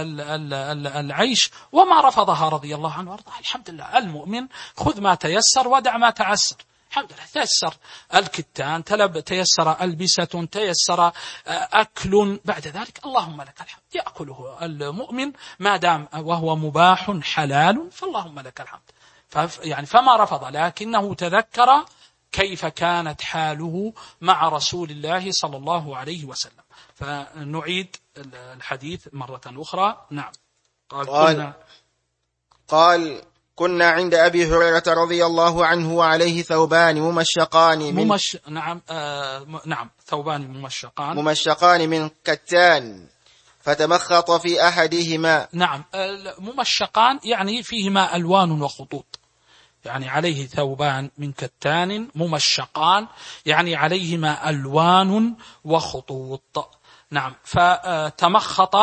العيش، وما رفضها رضي الله عنه وارضاه. الحمد لله، المؤمن خذ ما تيسر ودع ما تعسر. الحمد لله، تيسر الكتان، تيسر ألبسة، تيسر أكل، بعد ذلك اللهم لك الحمد، يأكله المؤمن ما دام وهو مباح حلال، فاللهم لك الحمد. يعني فما رفض، لكنه تذكر كيف كانت حاله مع رسول الله صلى الله عليه وسلم. فنعيد الحديث مرة أخرى. نعم. قال كنا عند أبي هريرة رضي الله عنه وعليه ثوبان ممشقان نعم، ثوبان ممشقان من كتان، فتمخط في أحدهما. نعم، ممشقان يعني فيهما ألوان وخطوط، يعني عليه ثوبان من كتان ممشقان يعني عليهما ألوان وخطوط. نعم، فتمخط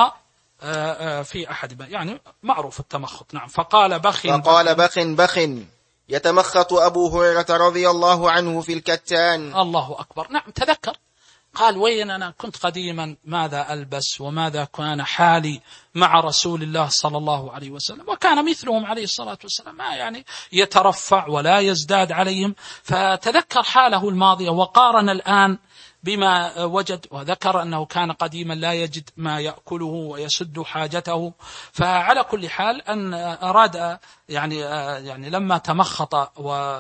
في أحد يعني معروف التمخط. نعم، فقال بخ يتمخط أبو هريرة رضي الله عنه في الكتان. الله أكبر. نعم، تذكر قال: وين أنا كنت قديما ماذا ألبس وماذا كان حالي مع رسول الله صلى الله عليه وسلم، وكان مثلهم عليه الصلاة والسلام ما يعني يترفع ولا يزداد عليهم، فتذكر حاله الماضية وقارن الآن بما وجد، وذكر أنه كان قديما لا يجد ما يأكله ويسد حاجته. فعلى كل حال أن أراد يعني لما تمخط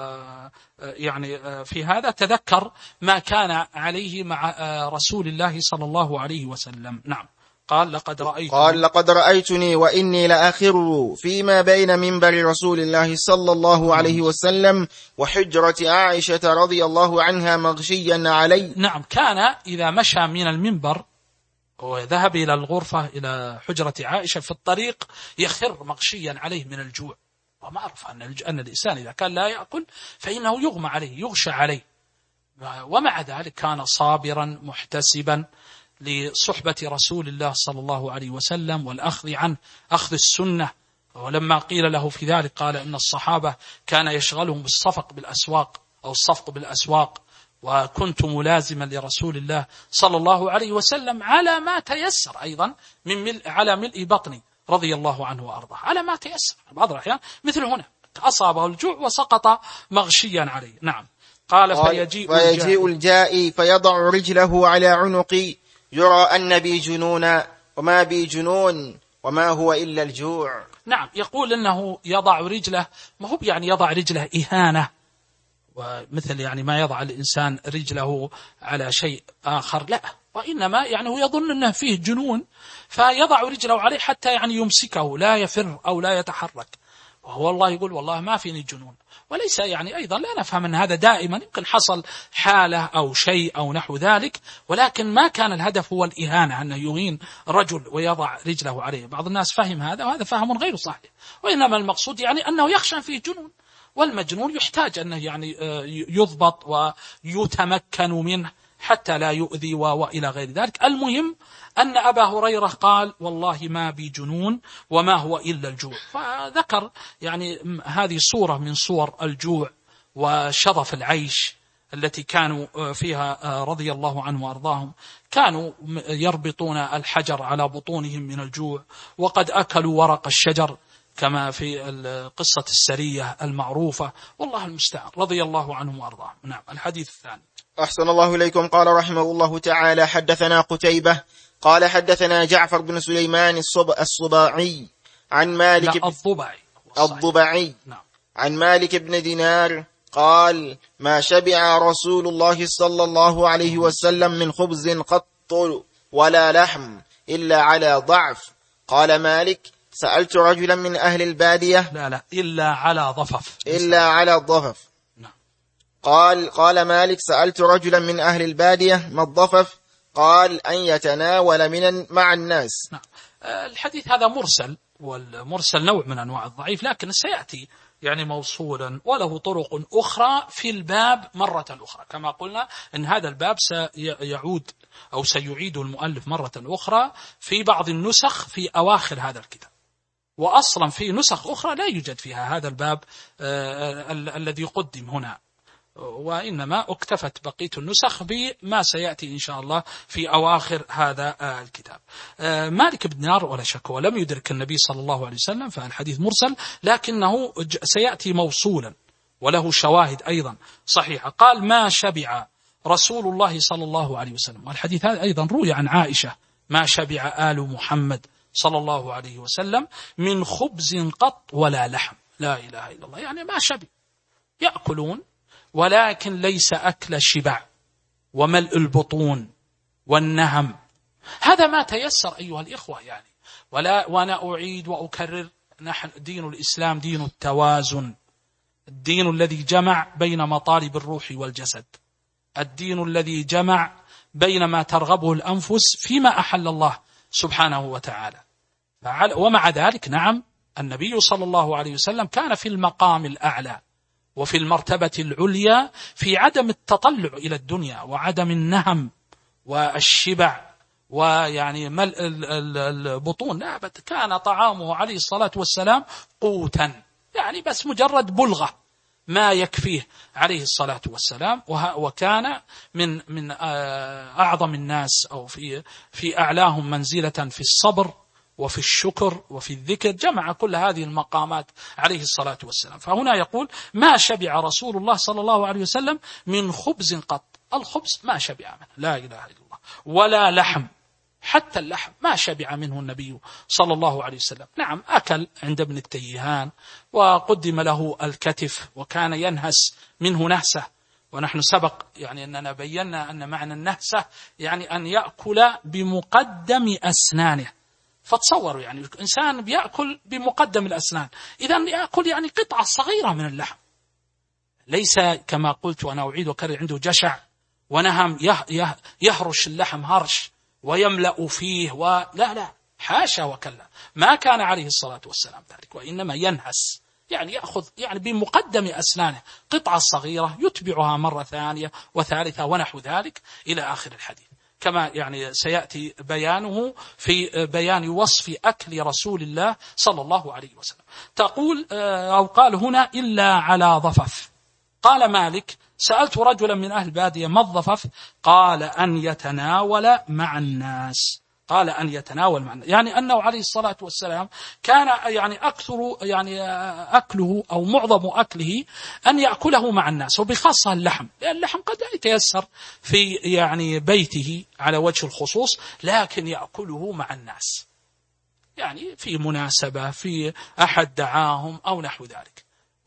يعني في هذا تذكر ما كان عليه مع رسول الله صلى الله عليه وسلم. نعم. قال: لقد رأيتني وإني لأخر فيما بين منبر رسول الله صلى الله عليه وسلم وحجرة عائشة رضي الله عنها مغشيا علي. نعم، كان إذا مشى من المنبر وذهب إلى الغرفة إلى حجرة عائشة في الطريق يخر مغشيا عليه من الجوع، ومعروف أن الإنسان إذا كان لا يأكل فإنه يغمى عليه، يغشى عليه، ومع ذلك كان صابرا محتسبا لصحبة رسول الله صلى الله عليه وسلم والأخذ عنه أخذ السنة. ولما قيل له في ذلك قال إن الصحابة كان يشغلهم بالصفق بالأسواق أو الصفق بالأسواق، وكنت ملازما لرسول الله صلى الله عليه وسلم على ما تيسر أيضا على ملء بطني رضي الله عنه وأرضاه، على ما تيسر. بعض الأحيان مثل هنا أصابه الجوع وسقط مغشيا عليه. نعم. قال فيجيء الجائي فيضع رجله على عنقي يرى أن بي جنون وما بي جنون وما هو إلا الجوع. نعم، يقول أنه يضع رجله، ما هو يعني يضع رجله إهانة، ومثل يعني ما يضع الإنسان رجله على شيء آخر، لا، وإنما يعني هو يظن أنه فيه جنون فيضع رجله عليه حتى يعني يمسكه لا يفر أو لا يتحرك، وهو الله يقول والله ما فيني جنون. وليس يعني أيضا لا نفهم أن هذا دائما، يمكن حصل حالة أو شيء أو نحو ذلك، ولكن ما كان الهدف هو الإهانة، أنه يهين رجل ويضع رجله عليه. بعض الناس فهم هذا وهذا فهم غير صحيح، وإنما المقصود يعني أنه يخشى فيه جنون، والمجنون يحتاج أنه يعني يضبط ويتمكن منه حتى لا يؤذي وإلى غير ذلك. المهم أن أبا هريرة قال والله ما بي جنون وما هو إلا الجوع، فذكر يعني هذه صورة من صور الجوع وشظف العيش التي كانوا فيها رضي الله عنه وأرضاهم. كانوا يربطون الحجر على بطونهم من الجوع، وقد أكلوا ورق الشجر كما في قصة السرية المعروفة، والله المستعان، رضي الله عنهم وأرضاهم. نعم. الحديث الثاني. أحسن الله إليكم. قال رحمه الله تعالى: حدثنا قتيبة قال حدثنا جعفر بن سليمان الصباعي عن مالك الضبعي نعم. عن مالك بن دينار قال: ما شبع رسول الله صلى الله عليه وسلم من خبز قط ولا لحم إلا على ضعف. قال مالك: سألت رجلا من أهل البادية. لا إلا على ضفف. إلا على الضفف. نعم. قال مالك: سألت رجلا من أهل البادية ما الضفف؟ قال: أن يتناول مع الناس. نعم. الحديث هذا مرسل، والمرسل نوع من أنواع الضعيف، لكن سيأتي يعني موصولا وله طرق أخرى في الباب مرة أخرى. كما قلنا أن هذا الباب سيعود أو سيعيد المؤلف مرة أخرى في بعض النسخ في أواخر هذا الكتاب، وأصلا في نسخ أخرى لا يوجد فيها هذا الباب الذي قدم هنا، وإنما اكتفت بقية النسخ بما سيأتي إن شاء الله في أواخر هذا الكتاب. مالك بن دينار ولا شك ولم يدرك النبي صلى الله عليه وسلم، فالحديث مرسل، لكنه سيأتي موصولا وله شواهد أيضا صحيحة. قال: ما شبع رسول الله صلى الله عليه وسلم. والحديث هذا أيضا روي عن عائشة: ما شبع آل محمد صلى الله عليه وسلم من خبز قط ولا لحم. لا إله إلا الله، يعني ما شبع، يأكلون ولكن ليس أكل شبع وملء البطون والنهم. هذا ما تيسر أيها الإخوة يعني. وأنا أعيد وأكرر، نحن دين الإسلام دين التوازن، الدين الذي جمع بين مطالب الروح والجسد، الدين الذي جمع بين ما ترغبه الأنفس فيما أحل الله سبحانه وتعالى. ومع ذلك نعم، النبي صلى الله عليه وسلم كان في المقام الأعلى وفي المرتبة العليا في عدم التطلع إلى الدنيا وعدم النهم والشبع ويعني ملء البطون. لا، كان طعامه عليه الصلاة والسلام قوتا، يعني بس مجرد بلغة ما يكفيه عليه الصلاة والسلام. وكان من أعظم الناس أو في أعلاهم منزلة في الصبر وفي الشكر وفي الذكر، جمع كل هذه المقامات عليه الصلاة والسلام. فهنا يقول: ما شبع رسول الله صلى الله عليه وسلم من خبز قط. الخبز ما شبع منه، لا إله إلا الله، ولا لحم، حتى اللحم ما شبع منه النبي صلى الله عليه وسلم. نعم، أكل عند ابن التيهان وقدم له الكتف وكان ينهس منه نهسة، ونحن سبق يعني أننا بينا أن معنى النهسة يعني أن يأكل بمقدم أسنانه. فتصوروا يعني إنسان بيأكل بمقدم الأسنان، إذن يأكل يعني قطعة صغيرة من اللحم، ليس كما قلت وأنا أعيد وكرر عنده جشع ونهم يهرش اللحم هرش ويملأ فيه لا حاشا وكلا، ما كان عليه الصلاة والسلام ذلك، وإنما ينهس، يعني يأخذ يعني بمقدم أسنانه قطعة صغيرة يتبعها مرة ثانية وثالثة ونحو ذلك إلى آخر الحديث، كما يعني سيأتي بيانه في بيان وصف أكل رسول الله صلى الله عليه وسلم. تقول أو قال هنا: إلا على ضفف. قال مالك: سألت رجلا من أهل البادية ما الضفف؟ قال: أن يتناول مع الناس. قال أن يتناول معنا، يعني أنه عليه الصلاة والسلام كان يعني أكثر يعني أكله أو معظم أكله أن يأكله مع الناس، وبخاصة اللحم، لأن اللحم قد لا يتيسر في يعني بيته على وجه الخصوص، لكن يأكله مع الناس، يعني في مناسبة، في أحد دعاهم أو نحو ذلك.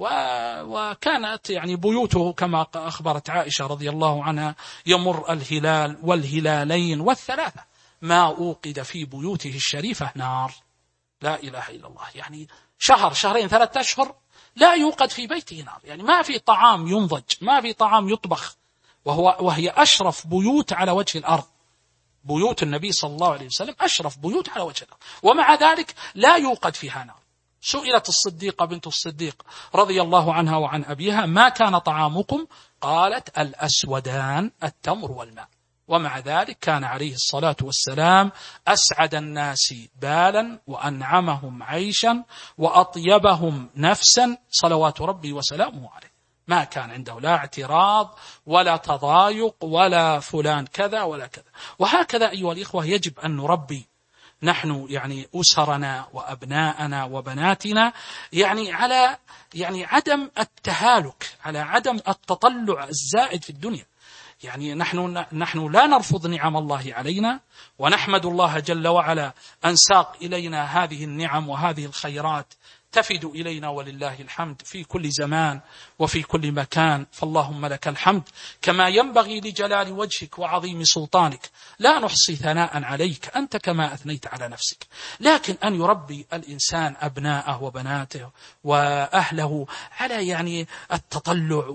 وكانت يعني بيوته كما أخبرت عائشة رضي الله عنها يمر الهلال والهلالين والثلاثة ما أوقد في بيوته الشريفة نار، لا إله إلا الله، يعني شهر شهرين 3 أشهر لا يوقد في بيته نار، يعني ما في طعام ينضج، ما في طعام يطبخ، وهي أشرف بيوت على وجه الأرض، بيوت النبي صلى الله عليه وسلم أشرف بيوت على وجه الأرض، ومع ذلك لا يوقد فيها نار. سئلت الصديقة بنت الصديق رضي الله عنها وعن أبيها: ما كان طعامكم؟ قالت: الأسودان، التمر والماء. ومع ذلك كان عليه الصلاة والسلام أسعد الناس بالا وأنعمهم عيشا وأطيبهم نفسا صلوات ربي وسلامه عليه، ما كان عنده لا اعتراض ولا تضايق ولا فلان كذا ولا كذا. وهكذا أيها الإخوة يجب أن نربي نحن يعني أسرنا وأبناءنا وبناتنا يعني على يعني عدم التهالك، على عدم التطلع الزائد في الدنيا. يعني نحن لا نرفض نعم الله علينا، ونحمد الله جل وعلا أن ساق إلينا هذه النعم وهذه الخيرات تفد إلينا ولله الحمد في كل زمان وفي كل مكان، فاللهم لك الحمد كما ينبغي لجلال وجهك وعظيم سلطانك، لا نحصي ثناء عليك أنت كما أثنيت على نفسك. لكن أن يربي الإنسان أبناءه وبناته وأهله على يعني التطلع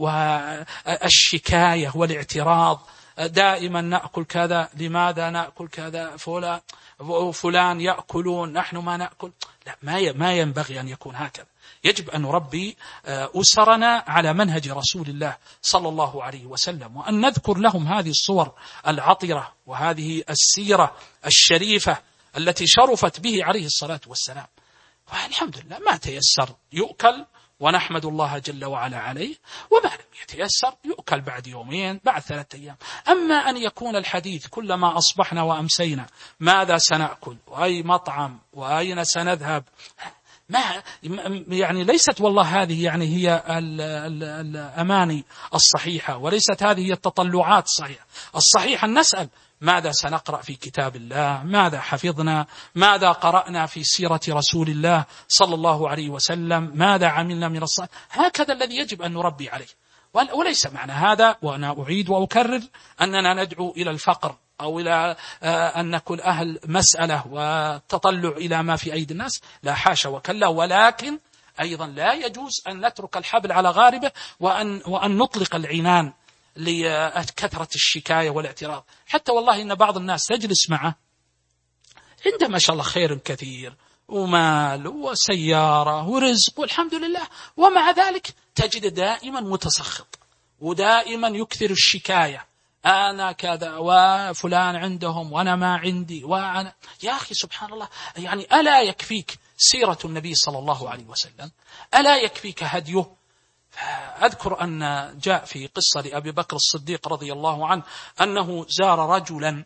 والشكاية والاعتراض، دائما نأكل كذا، لماذا نأكل كذا، فلان يأكلون نحن ما نأكل، لا، ما ينبغي أن يكون هكذا. يجب أن نربي أسرنا على منهج رسول الله صلى الله عليه وسلم، وأن نذكر لهم هذه الصور العطرة وهذه السيرة الشريفة التي شرفت به عليه الصلاة والسلام. والحمد لله ما تيسر يؤكل، ونحمد الله جل وعلا عليه، وما لم يتيسر يؤكل بعد يومين بعد 3 أيام. أما أن يكون الحديث كلما أصبحنا وأمسينا ماذا سنأكل وأي مطعم وأين سنذهب، ما يعني ليست والله هذه يعني هي الأماني الصحيحة، وليست هذه هي التطلعات الصحيحة. الصحيح أن نسأل ماذا سنقرأ في كتاب الله، ماذا حفظنا، ماذا قرأنا في سيرة رسول الله صلى الله عليه وسلم، ماذا عملنا من الصلاة. هكذا الذي يجب أن نربي عليه، وليس معنى هذا، وأنا أعيد وأكرر، أننا ندعو إلى الفقر أو إلى أن نكون أهل مسألة وتطلع إلى ما في أيدي الناس، لا حاشا وكلا، ولكن أيضا لا يجوز أن نترك الحبل على غاربه وأن نطلق العنان لكثرة الشكاية والاعتراض. حتى والله إن بعض الناس تجلس معه عنده ما شاء الله خير كثير ومال وسيارة ورزق والحمد لله، ومع ذلك تجد دائما متسخط ودائما يكثر الشكاية، أنا كذا وفلان عندهم وأنا ما عندي وأنا. يا أخي سبحان الله، يعني ألا يكفيك سيرة النبي صلى الله عليه وسلم؟ ألا يكفيك هديه؟ أذكر أن جاء في قصة لأبي بكر الصديق رضي الله عنه أنه زار رجلا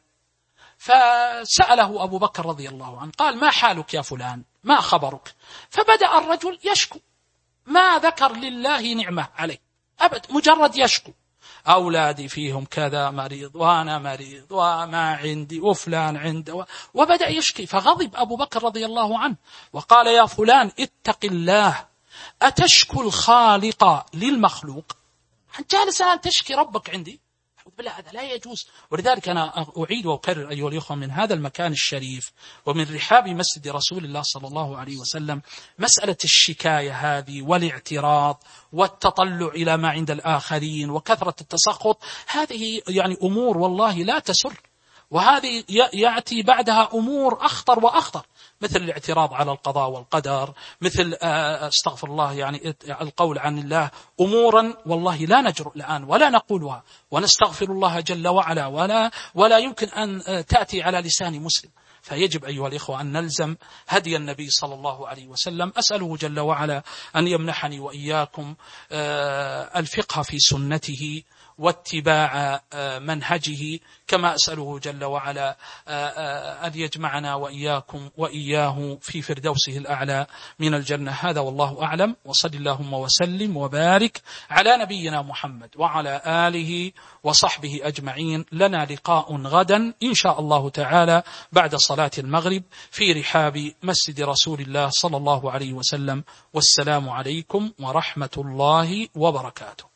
فسأله أبو بكر رضي الله عنه، قال: ما حالك يا فلان، ما خبرك؟ فبدأ الرجل يشكو، ما ذكر لله نعمة عليه أبد، مجرد يشكو، أولادي فيهم كذا مريض وأنا مريض وما عندي وفلان عنده، وبدأ يشكي. فغضب أبو بكر رضي الله عنه وقال: يا فلان اتق الله، أتشكو الخالق للمخلوق؟ جالس الآن تشكي ربك عندي؟ بالله هذا لا يجوز. ولذلك أنا أعيد وأكرر أيها الأخوة من هذا المكان الشريف ومن رحاب مسجد رسول الله صلى الله عليه وسلم، مسألة الشكاية هذه والاعتراض والتطلع إلى ما عند الآخرين وكثرة التسخط، هذه يعني أمور والله لا تسر، وهذه يأتي بعدها أمور أخطر وأخطر، مثل الاعتراض على القضاء والقدر، مثل استغفر الله يعني القول عن الله، أمورا والله لا نجرؤ الآن ولا نقولها، ونستغفر الله جل وعلا ولا يمكن أن تأتي على لسان مسلم. فيجب أيها الإخوة أن نلزم هدي النبي صلى الله عليه وسلم. أسأله جل وعلا أن يمنحني وإياكم الفقه في سنته واتباع منهجه، كما أسأله جل وعلا أن يجمعنا وإياكم وإياه في فردوسه الأعلى من الجنة. هذا والله أعلم، وصل اللهم وسلم وبارك على نبينا محمد وعلى آله وصحبه أجمعين. لنا لقاء غدا إن شاء الله تعالى بعد صلاة المغرب في رحاب مسجد رسول الله صلى الله عليه وسلم. والسلام عليكم ورحمة الله وبركاته.